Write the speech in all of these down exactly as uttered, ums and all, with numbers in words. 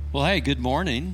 Well, hey, good morning.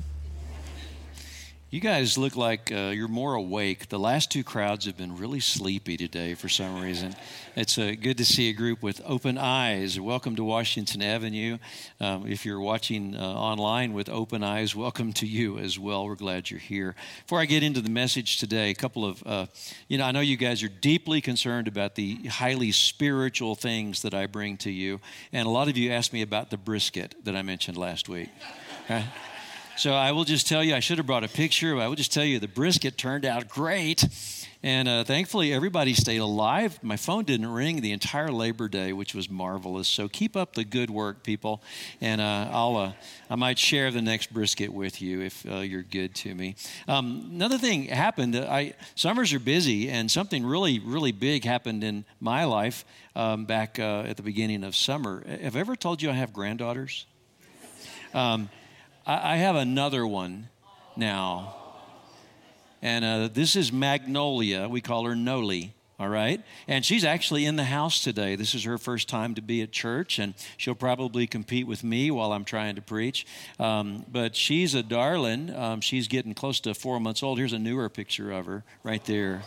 You guys look like uh, you're more awake. The last two crowds have been really sleepy today for some reason. It's uh, good to see a group with open eyes. Welcome to Washington Avenue. Um, if you're watching uh, online with open eyes, welcome to you as well. We're glad you're here. Before I get into the message today, a couple of, uh, you know, I know you guys are deeply concerned about the highly spiritual things that I bring to you. And a lot of you asked me about the brisket that I mentioned last week. Okay? So I will just tell you, I should have brought a picture, but I will just tell you the brisket turned out great. And uh, thankfully, everybody stayed alive. My phone didn't ring the entire Labor Day, which was marvelous. So keep up the good work, people. And uh, I'll, uh, I might share the next brisket with you if uh, you're good to me. Um, another thing happened. I Summers are busy, and something really, really big happened in my life um, back uh, at the beginning of summer. Have I ever told you I have granddaughters? Um I have another one now, and uh, this is Magnolia. We call her Noli, all right? And she's actually in the house today. This is her first time to be at church, and she'll probably compete with me while I'm trying to preach. Um, but she's a darling. Um, she's getting close to four months old. Here's a newer picture of her right there.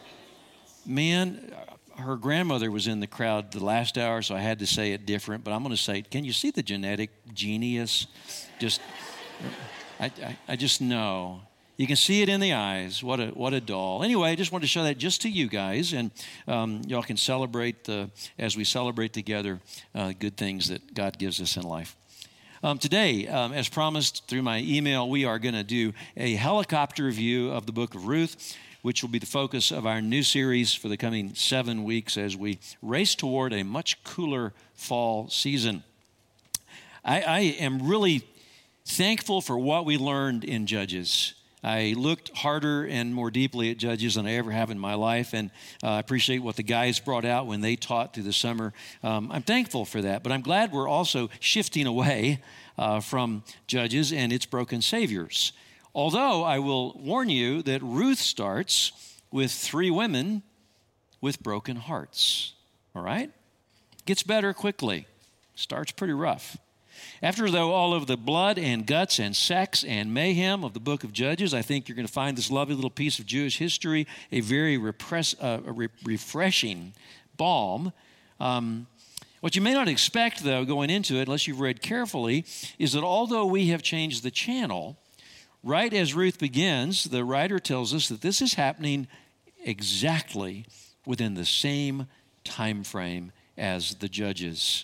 Man, her grandmother was in the crowd the last hour, so I had to say it different, but I'm going to say, can you see the genetic genius? Just, I, I, I just know. You can see it in the eyes. What a what a doll. Anyway, I just wanted to show that just to you guys, and um, y'all can celebrate the, as we celebrate together uh, good things that God gives us in life. Um, today, um, as promised through my email, we are going to do a helicopter view of the book of Ruth, which will be the focus of our new series for the coming seven weeks as we race toward a much cooler fall season. I, I am really thankful for what we learned in Judges. I looked harder and more deeply at Judges than I ever have in my life, and uh, I appreciate what the guys brought out when they taught through the summer. Um, I'm thankful for that, but I'm glad we're also shifting away uh, from Judges and its broken saviors. Although I will warn you that Ruth starts with three women with broken hearts, all right? Gets better quickly. Starts pretty rough. After, though, all of the blood and guts and sex and mayhem of the book of Judges, I think you're going to find this lovely little piece of Jewish history a very repress, uh, a re- refreshing balm. Um, what you may not expect, though, going into it, unless you've read carefully, is that although we have changed the channel, right as Ruth begins, the writer tells us that this is happening exactly within the same time frame as the Judges.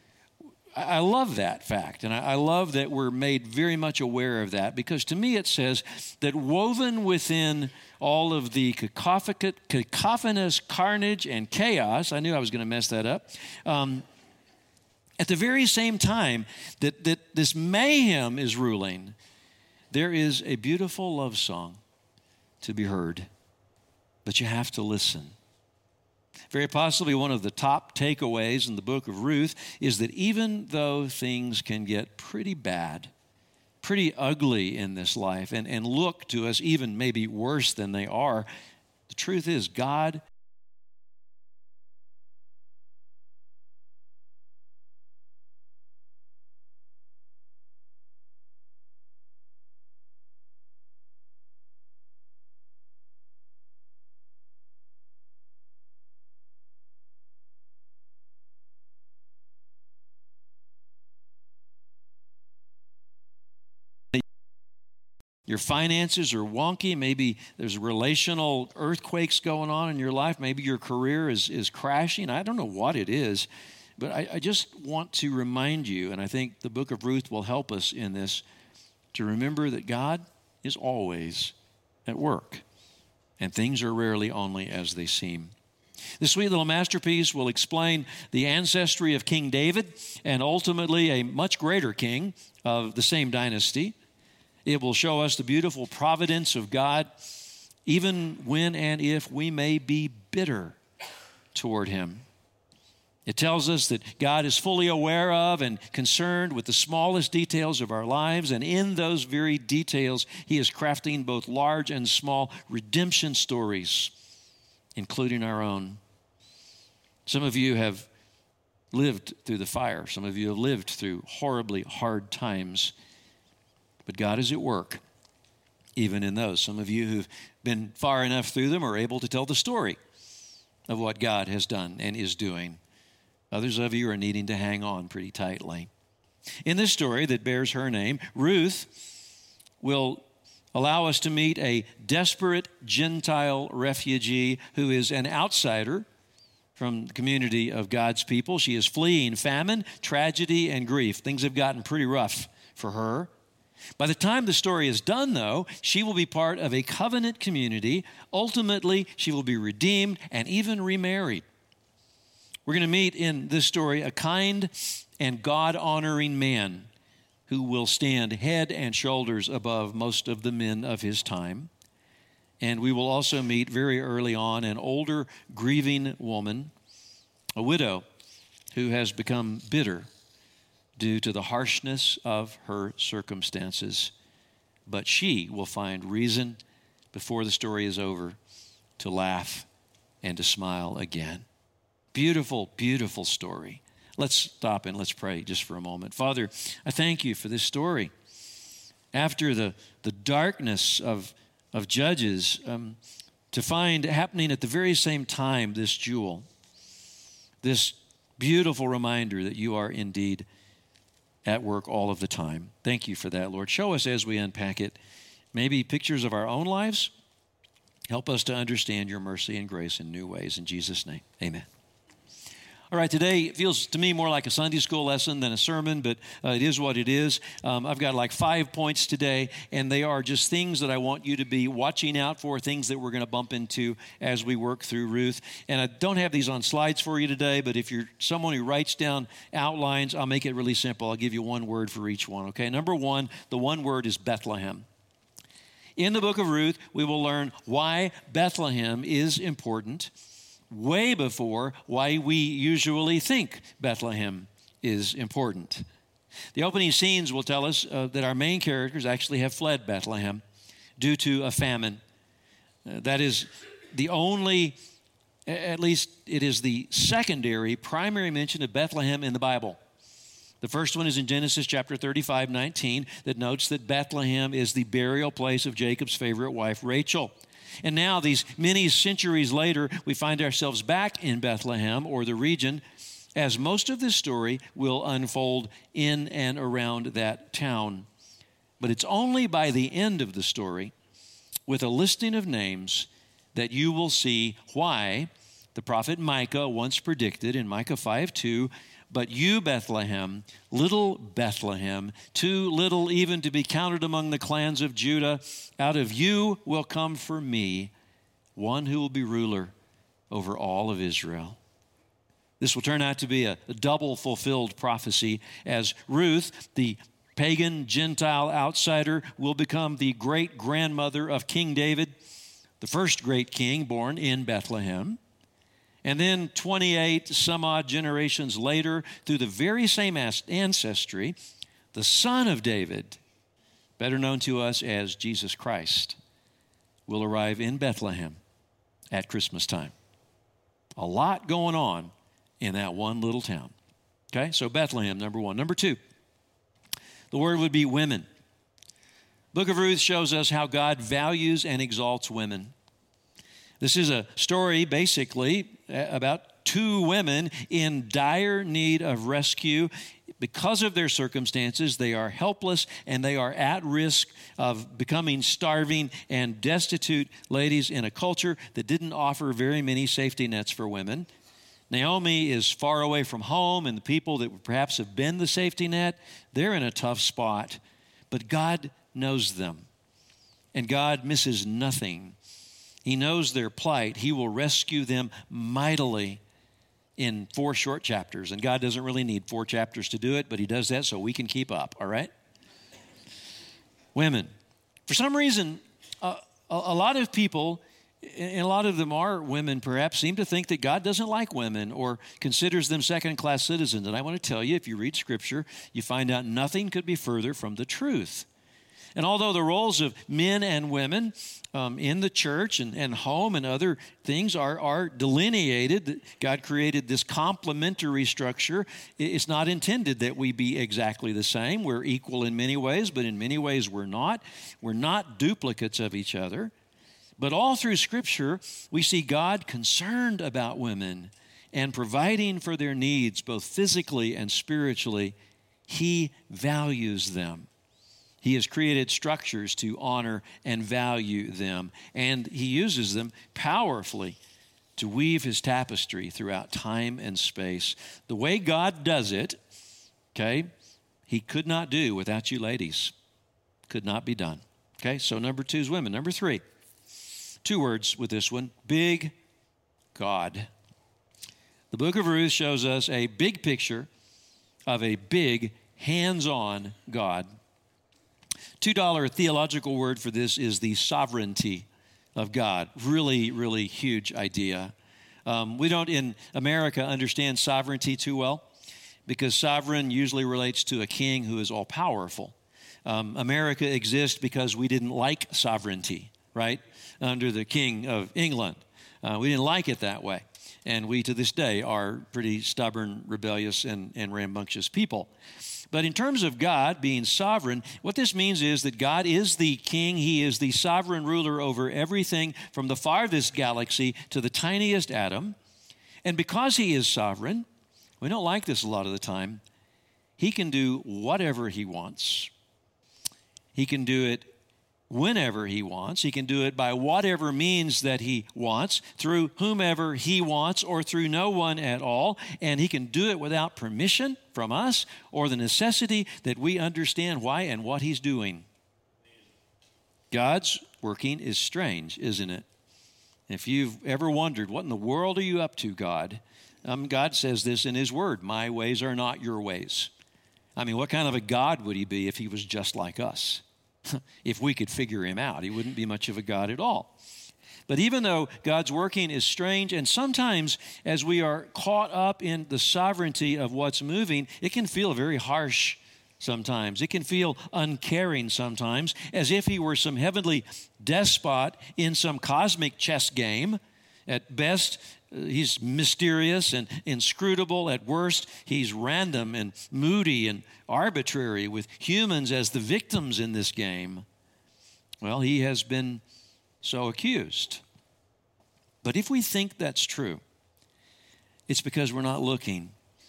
I love that fact, and I love that we're made very much aware of that, because to me it says that woven within all of the cacophonous carnage and chaos, I knew I was going to mess that up, um, at the very same time that, that this mayhem is ruling, there is a beautiful love song to be heard, but you have to listen. Very possibly one of the top takeaways in the book of Ruth is that even though things can get pretty bad, pretty ugly in this life, and, and look to us even maybe worse than they are, the truth is God Your finances are wonky. Maybe there's relational earthquakes going on in your life. Maybe your career is, is crashing. I don't know what it is, but I, I just want to remind you, and I think the book of Ruth will help us in this, to remember that God is always at work, and things are rarely only as they seem. This sweet little masterpiece will explain the ancestry of King David and ultimately a much greater king of the same dynasty. It will show us the beautiful providence of God, even when and if we may be bitter toward Him. It tells us that God is fully aware of and concerned with the smallest details of our lives, and in those very details, He is crafting both large and small redemption stories, including our own. Some of you have lived through the fire. Some of you have lived through horribly hard times. But God is at work, even in those. Some of you who've been far enough through them are able to tell the story of what God has done and is doing. Others of you are needing to hang on pretty tightly. In this story that bears her name, Ruth will allow us to meet a desperate Gentile refugee who is an outsider from the community of God's people. She is fleeing famine, tragedy, and grief. Things have gotten pretty rough for her. By the time the story is done, though, she will be part of a covenant community. Ultimately, she will be redeemed and even remarried. We're going to meet in this story a kind and God-honoring man who will stand head and shoulders above most of the men of his time. And we will also meet very early on an older, grieving woman, a widow, who has become bitter due to the harshness of her circumstances. But she will find reason before the story is over to laugh and to smile again. Beautiful, beautiful story. Let's stop and let's pray just for a moment. Father, I thank you for this story. After the, the darkness of, of Judges, um, to find happening at the very same time this jewel, this beautiful reminder that you are indeed at work all of the time. Thank you for that, Lord. Show us as we unpack it, maybe pictures of our own lives. Help us to understand your mercy and grace in new ways. In Jesus' name, amen. All right, today it feels to me more like a Sunday school lesson than a sermon, but uh, it is what it is. Um, I've got like five points today, and they are just things that I want you to be watching out for, things that we're going to bump into as we work through Ruth. And I don't have these on slides for you today, but if you're someone who writes down outlines, I'll make it really simple. I'll give you one word for each one, okay? Number one, the one word is Bethlehem. In the book of Ruth, we will learn why Bethlehem is important, way before why we usually think Bethlehem is important. The opening scenes will tell us uh, that our main characters actually have fled Bethlehem due to a famine. Uh, that is the only, at least it is the secondary, primary mention of Bethlehem in the Bible. The first one is in Genesis chapter thirty-five, nineteen, that notes that Bethlehem is the burial place of Jacob's favorite wife, Rachel. And now, these many centuries later, we find ourselves back in Bethlehem, or the region, as most of this story will unfold in and around that town. But it's only by the end of the story, with a listing of names, that you will see why the prophet Micah once predicted in Micah five two, "But you, Bethlehem, little Bethlehem, too little even to be counted among the clans of Judah, out of you will come for me one who will be ruler over all of Israel." This will turn out to be a, a double fulfilled prophecy, as Ruth, the pagan Gentile outsider, will become the great grandmother of King David, the first great king born in Bethlehem. And then twenty-eight some odd generations later, through the very same ancestry, the son of David, better known to us as Jesus Christ, will arrive in Bethlehem at Christmas time. A lot going on in that one little town. Okay, so Bethlehem, number one. Number two, the word would be women. Book of Ruth shows us how God values and exalts women. This is a story, basically, about two women in dire need of rescue. Because of their circumstances, they are helpless and they are at risk of becoming starving and destitute ladies in a culture that didn't offer very many safety nets for women. Naomi is far away from home, and the people that perhaps have been the safety net, they're in a tough spot. But God knows them, and God misses nothing. He knows their plight. He will rescue them mightily in four short chapters. And God doesn't really need four chapters to do it, but he does that so we can keep up, all right? Women. For some reason, uh, a, a lot of people, and a lot of them are women perhaps, seem to think that God doesn't like women or considers them second-class citizens. And I want to tell you, if you read Scripture, you find out nothing could be further from the truth. And although the roles of men and women um, in the church and, and home and other things are, are delineated, God created this complementary structure. It's not intended that we be exactly the same. We're equal in many ways, but in many ways we're not. We're not duplicates of each other. But all through Scripture, we see God concerned about women and providing for their needs, both physically and spiritually. He values them. He has created structures to honor and value them, and He uses them powerfully to weave His tapestry throughout time and space. The way God does it, okay, He could not do without you ladies. Could not be done. Okay, so number two is women. Number three, two words with this one, big God. The book of Ruth shows us a big picture of a big, hands-on God. two dollar theological word for this is the sovereignty of God. Really, really huge idea. Um, we don't in America understand sovereignty too well because sovereign usually relates to a king who is all-powerful. Um, America exists because we didn't like sovereignty, right, under the King of England. Uh, we didn't like it that way. And we, to this day, are pretty stubborn, rebellious, and, and rambunctious people. But in terms of God being sovereign, what this means is that God is the king. He is the sovereign ruler over everything from the farthest galaxy to the tiniest atom. And because He is sovereign, we don't like this a lot of the time, He can do whatever He wants. He can do it whenever He wants. He can do it by whatever means that He wants, through whomever He wants, or through no one at all. And He can do it without permission from us or the necessity that we understand why and what He's doing. God's working is strange, isn't it? If you've ever wondered, what in the world are you up to, God? Um, God says this in His Word, my ways are not your ways. I mean, what kind of a God would He be if He was just like us? If we could figure Him out, He wouldn't be much of a God at all. But even though God's working is strange, and sometimes as we are caught up in the sovereignty of what's moving, it can feel very harsh sometimes. It can feel uncaring sometimes, as if He were some heavenly despot in some cosmic chess game. At best, He's mysterious and inscrutable. At worst, He's random and moody and arbitrary, with humans as the victims in this game. Well, He has been so accused. But if we think that's true, it's because we're not looking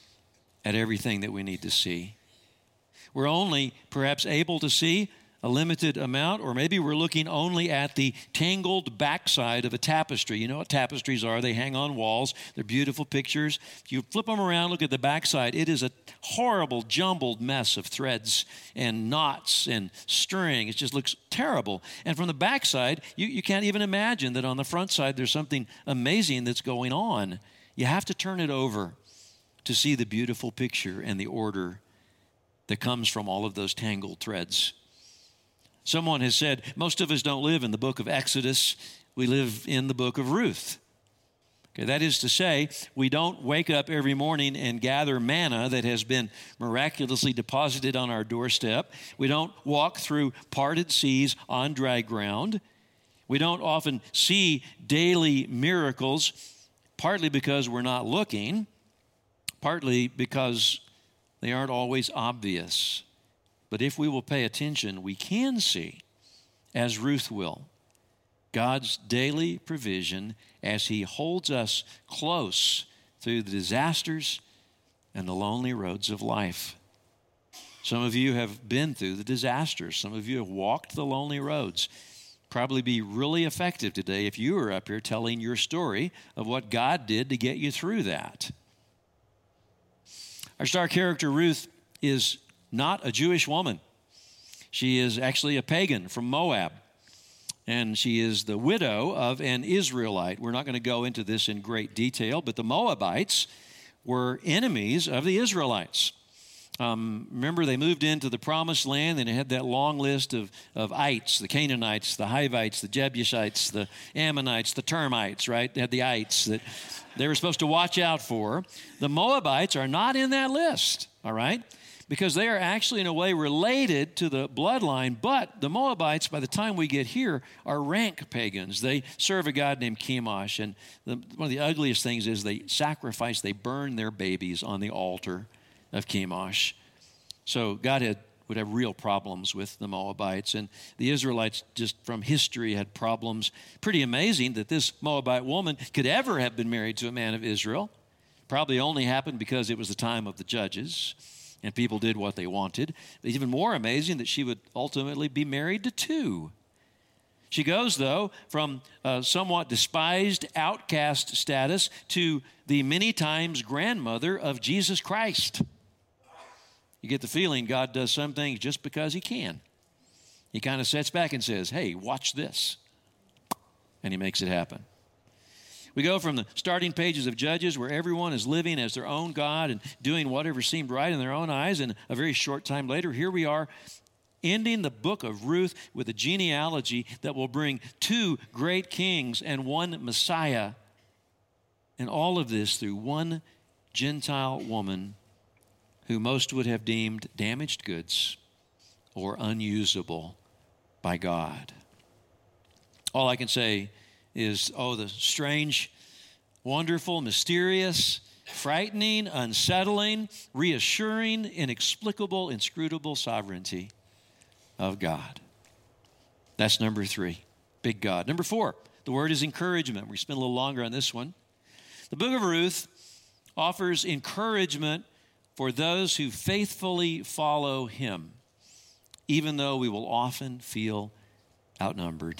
at everything that we need to see. We're only perhaps able to see a limited amount, or maybe we're looking only at the tangled backside of a tapestry. You know what tapestries are? They hang on walls. They're beautiful pictures. If you flip them around, look at the backside, it is a horrible, jumbled mess of threads and knots and string. It just looks terrible. And from the backside, you, you can't even imagine that on the front side there's something amazing that's going on. You have to turn it over to see the beautiful picture and the order that comes from all of those tangled threads. Someone has said, most of us don't live in the book of Exodus. We live in the book of Ruth. Okay, that is to say, we don't wake up every morning and gather manna that has been miraculously deposited on our doorstep. We don't walk through parted seas on dry ground. We don't often see daily miracles, partly because we're not looking, partly because they aren't always obvious. But if we will pay attention, we can see, as Ruth will, God's daily provision as He holds us close through the disasters and the lonely roads of life. Some of you have been through the disasters. Some of you have walked the lonely roads. Probably be really effective today if you were up here telling your story of what God did to get you through that. Our star character, Ruth, is not a Jewish woman. She is actually a pagan from Moab, and she is the widow of an Israelite. We're not going to go into this in great detail, but the Moabites were enemies of the Israelites. Um, remember, they moved into the promised land, and it had that long list of, of ites, the Canaanites, the Hivites, the Jebusites, the Ammonites, the termites, right? They had the ites that they were supposed to watch out for. The Moabites are not in that list, all right? because they are actually in a way related to the bloodline, but the Moabites, by the time we get here, are rank pagans. They serve a god named Chemosh, and the, one of the ugliest things is they sacrifice, they burn their babies on the altar of Chemosh. So God had, would have real problems with the Moabites, and the Israelites, just from history, had problems. Pretty amazing that this Moabite woman could ever have been married to a man of Israel. Probably only happened because it was the time of the judges, and people did what they wanted. But even more amazing that she would ultimately be married to two. She goes, though, from a somewhat despised outcast status to the many times grandmother of Jesus Christ. You get the feeling God does some things just because he can. He kind of sits back and says, hey, watch this. And he makes it happen. We go from the starting pages of Judges, where everyone is living as their own God and doing whatever seemed right in their own eyes, and a very short time later, here we are ending the book of Ruth with a genealogy that will bring two great kings and one Messiah, and all of this through one Gentile woman who most would have deemed damaged goods or unusable by God. All I can say is, oh, the strange, wonderful, mysterious, frightening, unsettling, reassuring, inexplicable, inscrutable sovereignty of God. That's number three, big God. Number four, the word is encouragement. We spend a little longer on this one. The book of Ruth offers encouragement for those who faithfully follow him, even though we will often feel outnumbered.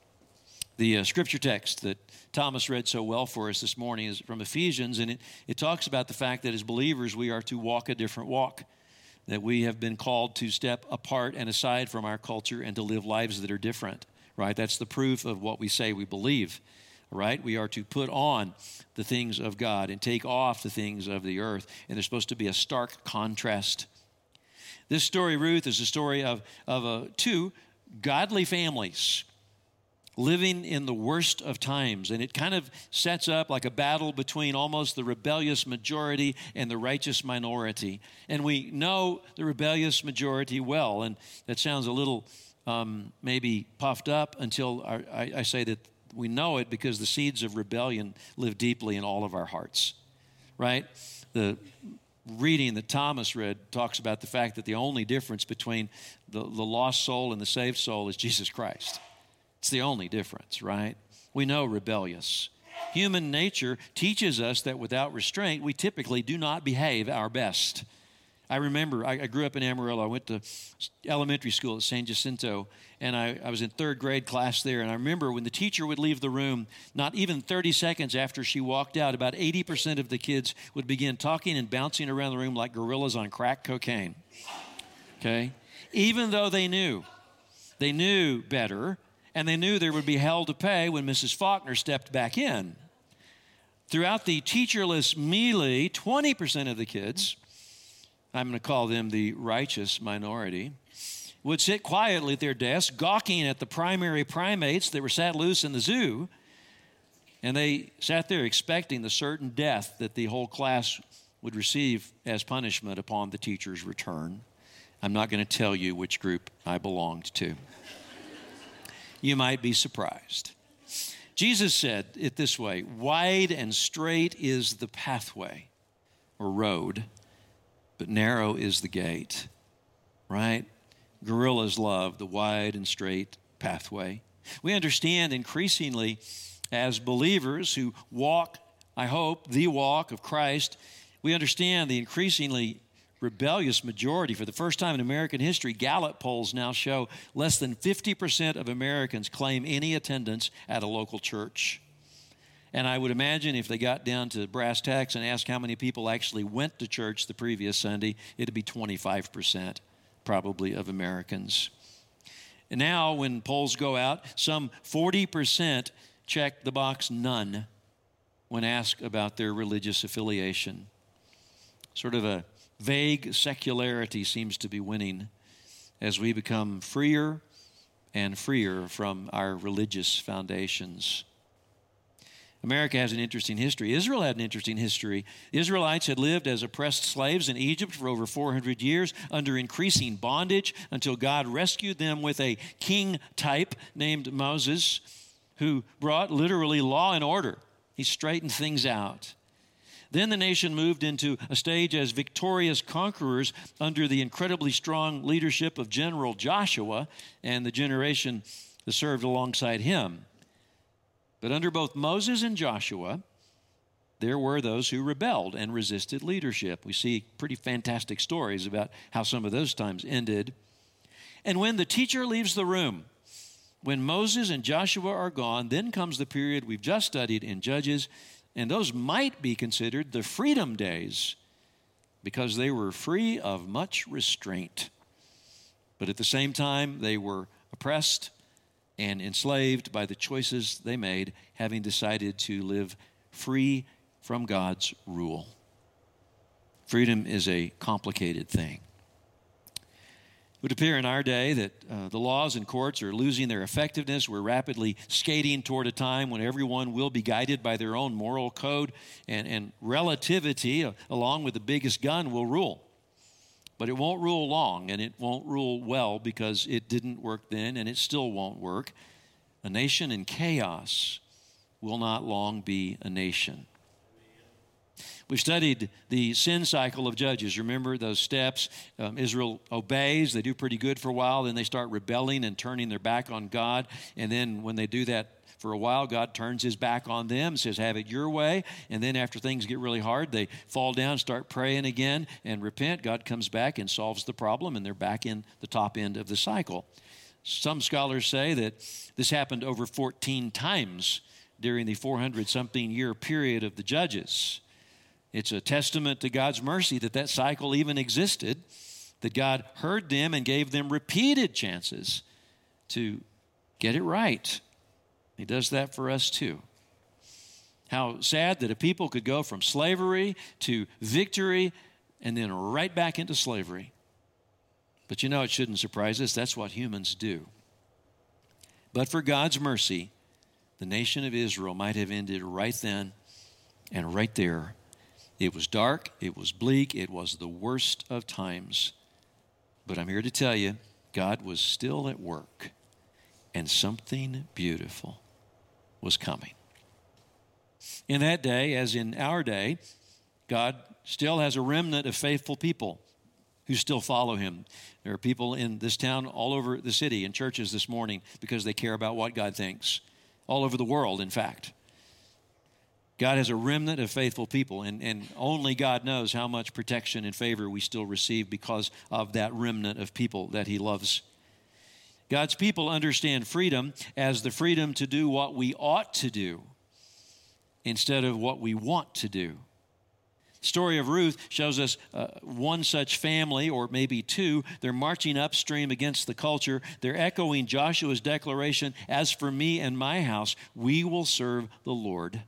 The uh, scripture text that Thomas read so well for us this morning is from Ephesians, and it, it talks about the fact that as believers we are to walk a different walk, that we have been called to step apart and aside from our culture and to live lives that are different, right? That's the proof of what we say we believe, right? We are to put on the things of God and take off the things of the earth, and there's supposed to be a stark contrast. This story, Ruth, is a story of, of uh, two godly families living in the worst of times. And it kind of sets up like a battle between almost the rebellious majority and the righteous minority. And we know the rebellious majority well. And that sounds a little um, maybe puffed up until our, I, I say that we know it because the seeds of rebellion live deeply in all of our hearts, right? The reading that Thomas read talks about the fact that the only difference between the, the lost soul and the saved soul is Jesus Christ. It's the only difference, right? We know rebellious. Human nature teaches us that without restraint, we typically do not behave our best. I remember, I, I grew up in Amarillo. I went to elementary school at San Jacinto, and I, I was in third grade class there. And I remember when the teacher would leave the room, not even thirty seconds after she walked out, about eighty percent of the kids would begin talking and bouncing around the room like gorillas on crack cocaine, okay? Even though they knew, they knew better, and they knew there would be hell to pay when Missus Faulkner stepped back in. Throughout the teacherless melee, twenty percent of the kids, I'm going to call them the righteous minority, would sit quietly at their desks, gawking at the primary primates that were sat loose in the zoo, and they sat there expecting the certain death that the whole class would receive as punishment upon the teacher's return. I'm not going to tell you which group I belonged to. You might be surprised. Jesus said it this way, wide and straight is the pathway or road, but narrow is the gate, right? Gorillas love the wide and straight pathway. We understand increasingly as believers who walk, I hope, the walk of Christ, we understand the increasingly rebellious majority. For the first time in American history, Gallup polls now show less than fifty percent of Americans claim any attendance at a local church. And I would imagine if they got down to brass tacks and asked how many people actually went to church the previous Sunday, it'd be twenty-five percent probably of Americans. And now when polls go out, some forty percent check the box none when asked about their religious affiliation. Sort of a vague secularity seems to be winning as we become freer and freer from our religious foundations. America has an interesting history. Israel had an interesting history. The Israelites had lived as oppressed slaves in Egypt for over four hundred years under increasing bondage until God rescued them with a king type named Moses, who brought literally law and order. He straightened things out. Then the nation moved into a stage as victorious conquerors under the incredibly strong leadership of General Joshua and the generation that served alongside him. But under both Moses and Joshua, there were those who rebelled and resisted leadership. We see pretty fantastic stories about how some of those times ended. And when the teacher leaves the room, when Moses and Joshua are gone, then comes the period we've just studied in Judges, and those might be considered the freedom days because they were free of much restraint. But at the same time, they were oppressed and enslaved by the choices they made, having decided to live free from God's rule. Freedom is a complicated thing. It would appear in our day that uh, the laws and courts are losing their effectiveness. We're rapidly skating toward a time when everyone will be guided by their own moral code, and, and relativity, uh, along with the biggest gun, will rule. But it won't rule long, and it won't rule well because it didn't work then, and it still won't work. A nation in chaos will not long be a nation. We've studied the sin cycle of Judges. Remember those steps? Um, Israel obeys. They do pretty good for a while. Then they start rebelling and turning their back on God. And then when they do that for a while, God turns his back on them, says, have it your way. And then after things get really hard, they fall down, start praying again, and repent. God comes back and solves the problem, and they're back in the top end of the cycle. Some scholars say that this happened over fourteen times during the four hundred something year period of the Judges. It's a testament to God's mercy that that cycle even existed, that God heard them and gave them repeated chances to get it right. He does that for us too. How sad that a people could go from slavery to victory and then right back into slavery. But you know, it shouldn't surprise us. That's what humans do. But for God's mercy, the nation of Israel might have ended right then and right there. It was dark, it was bleak, it was the worst of times. But I'm here to tell you, God was still at work, and something beautiful was coming. In that day, as in our day, God still has a remnant of faithful people who still follow him. There are people in this town all over the city in churches this morning because they care about what God thinks. All over the world, in fact. God has a remnant of faithful people, and, and only God knows how much protection and favor we still receive because of that remnant of people that he loves. God's people understand freedom as the freedom to do what we ought to do instead of what we want to do. The story of Ruth shows us uh, one such family, or maybe two. They're marching upstream against the culture. They're echoing Joshua's declaration, as for me and my house, we will serve the Lord.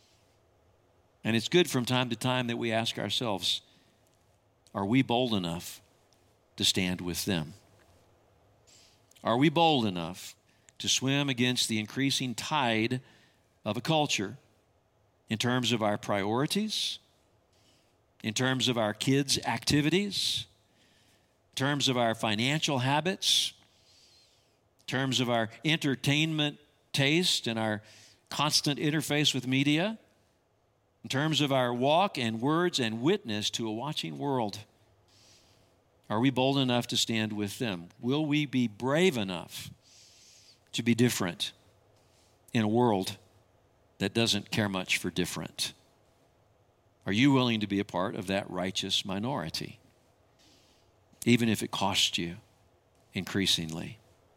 And it's good from time to time that we ask ourselves, are we bold enough to stand with them? Are we bold enough to swim against the increasing tide of a culture in terms of our priorities, in terms of our kids' activities, in terms of our financial habits, in terms of our entertainment taste and our constant interface with media, in terms of our walk and words and witness to a watching world? Are we bold enough to stand with them? Will we be brave enough to be different in a world that doesn't care much for different? Are you willing to be a part of that righteous minority, even if it costs you increasingly?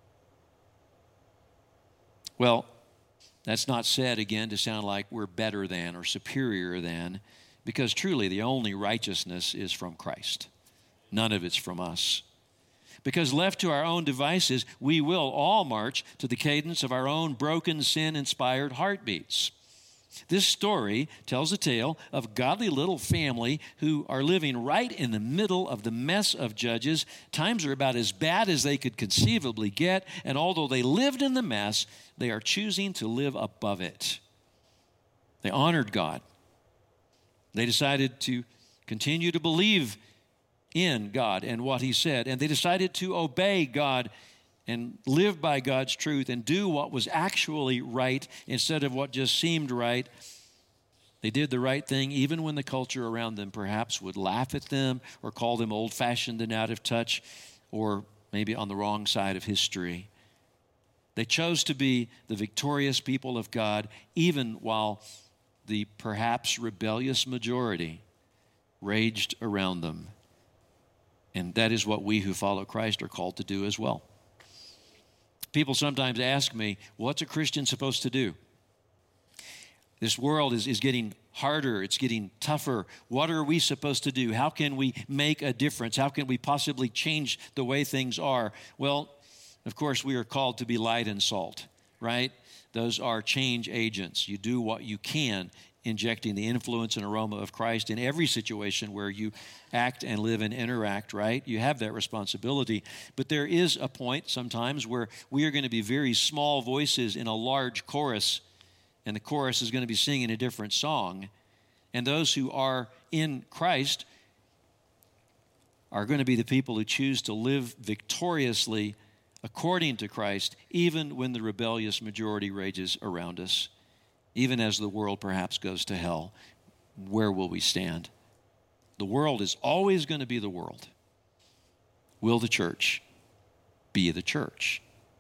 Well, that's not said, again, to sound like we're better than or superior than, because truly the only righteousness is from Christ. None of it's from us. Because left to our own devices, we will all march to the cadence of our own broken, sin-inspired heartbeats. This story tells a tale of a godly little family who are living right in the middle of the mess of Judges. Times are about as bad as they could conceivably get, and although they lived in the mess, they are choosing to live above it. They honored God. They decided to continue to believe in God and what he said. And they decided to obey God and live by God's truth and do what was actually right instead of what just seemed right. They did the right thing even when the culture around them perhaps would laugh at them or call them old-fashioned and out of touch or maybe on the wrong side of history. They chose to be the victorious people of God even while the perhaps rebellious majority raged around them. And that is what we who follow Christ are called to do as well. People sometimes ask me, what's a Christian supposed to do? This world is, is getting harder. It's getting tougher. What are we supposed to do? How can we make a difference? How can we possibly change the way things are? Well, of course, we are called to be light and salt, right? Those are change agents. You do what you can, injecting the influence and aroma of Christ in every situation where you act and live and interact, right? You have that responsibility. But there is a point sometimes where we are going to be very small voices in a large chorus, and the chorus is going to be singing a different song. And those who are in Christ are going to be the people who choose to live victoriously according to Christ, even when the rebellious majority rages around us. Even as the world perhaps goes to hell, where will we stand? The world is always going to be the world. Will the church be the church?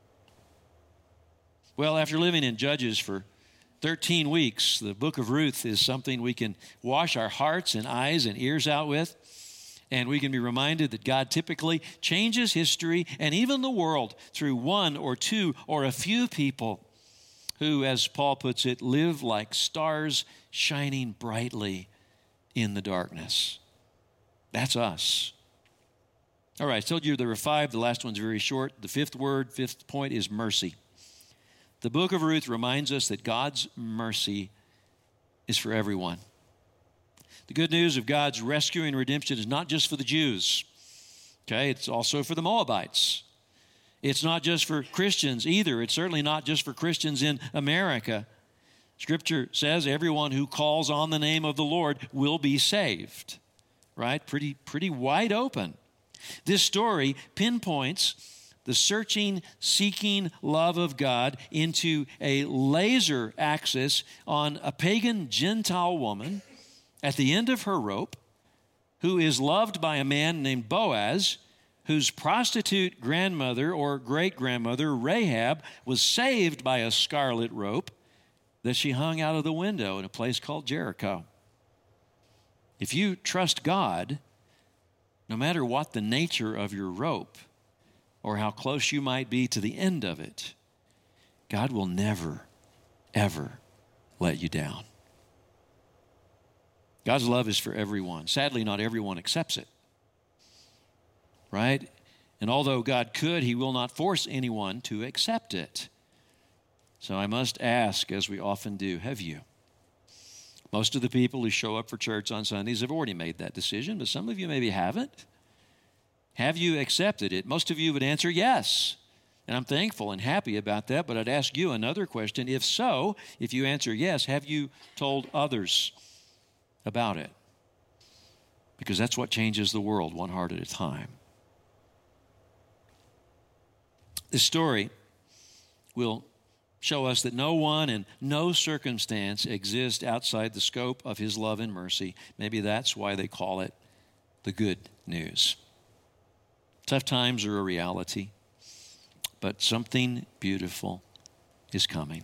Well, after living in Judges for thirteen weeks, the book of Ruth is something we can wash our hearts and eyes and ears out with. And we can be reminded that God typically changes history and even the world through one or two or a few people who, as Paul puts it, live like stars shining brightly in the darkness. That's us. All right, I told you there were five. The last one's very short. The fifth word, fifth point is mercy. The book of Ruth reminds us that God's mercy is for everyone. The good news of God's rescuing and redemption is not just for the Jews. Okay, it's also for the Moabites. It's not just for Christians either. It's certainly not just for Christians in America. Scripture says everyone who calls on the name of the Lord will be saved. Right? Pretty, pretty wide open. This story pinpoints the searching, seeking love of God into a laser axis on a pagan Gentile woman at the end of her rope who is loved by a man named Boaz, whose prostitute grandmother or great-grandmother, Rahab, was saved by a scarlet rope that she hung out of the window in a place called Jericho. If you trust God, no matter what the nature of your rope or how close you might be to the end of it, God will never, ever let you down. God's love is for everyone. Sadly, not everyone accepts it. Right? And although God could, he will not force anyone to accept it. So I must ask, as we often do, have you? Most of the people who show up for church on Sundays have already made that decision, but some of you maybe haven't. Have you accepted it? Most of you would answer yes. And I'm thankful and happy about that, but I'd ask you another question. If so, if you answer yes, have you told others about it? Because that's what changes the world one heart at a time. This story will show us that no one and no circumstance exists outside the scope of his love and mercy. Maybe that's why they call it the good news. Tough times are a reality, but something beautiful is coming.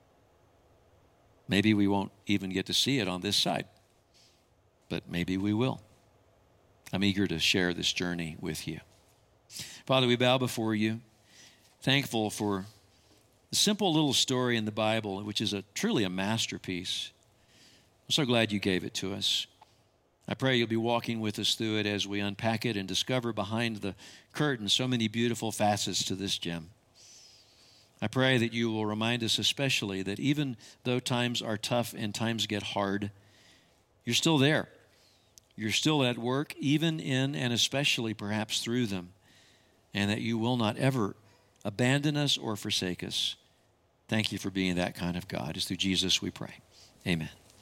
Maybe we won't even get to see it on this side, but maybe we will. I'm eager to share this journey with you. Father, we bow before you, thankful for the simple little story in the Bible, which is a truly a masterpiece. I'm so glad you gave it to us. I pray you'll be walking with us through it as we unpack it and discover behind the curtain so many beautiful facets to this gem. I pray that you will remind us especially that even though times are tough and times get hard, you're still there. You're still at work, even in and especially perhaps through them, and that you will not ever abandon us or forsake us. Thank you for being that kind of God. It's through Jesus we pray. Amen.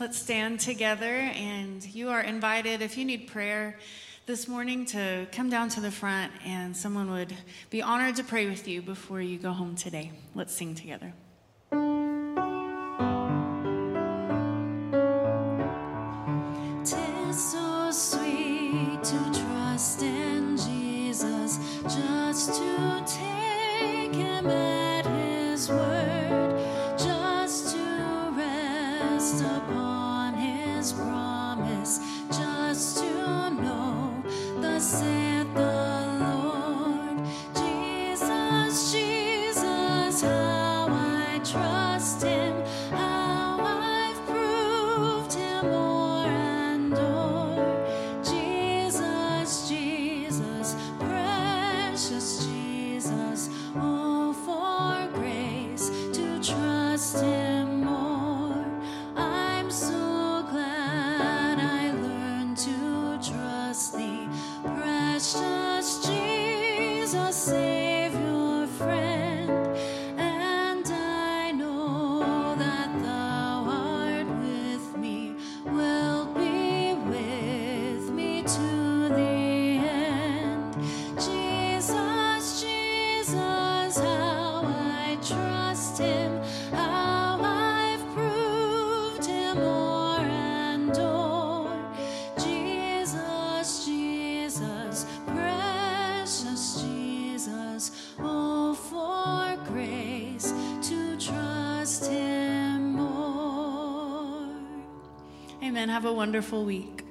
Let's stand together, and you are invited, if you need prayer this morning, to come down to the front, and someone would be honored to pray with you before you go home today. Let's sing together. Tis so sweet to trust in Jesus, just to take him at his word, just to rest upon his promise, just to know thus saith the Lord. Jesus, Jesus, how I trust him, how I've proved him o'er and o'er. Jesus, Jesus, precious Jesus, oh, for grace to trust him more. I'm so glad I learned to trust thee, precious Jesus, Savior, friend. And I know that thou art with me, wilt be with me to the end. Jesus, Jesus, how I trust him, how I've proved him o'er and o'er. Jesus, Jesus, precious Jesus, oh, for grace to trust him more. Amen. Have a wonderful week.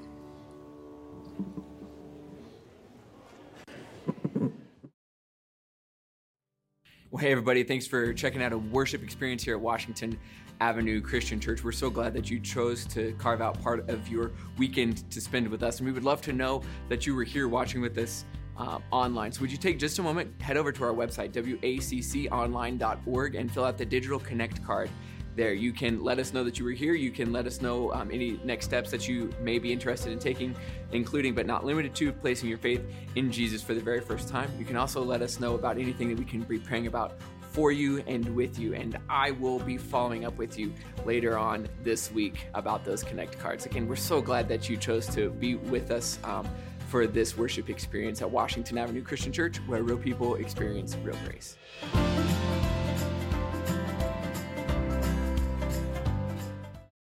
Well, hey, everybody. Thanks for checking out a worship experience here at Washington Avenue Christian Church. We're so glad that you chose to carve out part of your weekend to spend with us. And we would love to know that you were here watching with us uh, online. So would you take just a moment, head over to our website, w a c c online dot org, and fill out the digital connect card there. You can let us know that you were here. You can let us know um, any next steps that you may be interested in taking, including but not limited to placing your faith in Jesus for the very first time. You can also let us know about anything that we can be praying about for you and with you. And I will be following up with you later on this week about those connect cards. Again, we're so glad that you chose to be with us um, for this worship experience at Washington Avenue Christian Church, where real people experience real grace.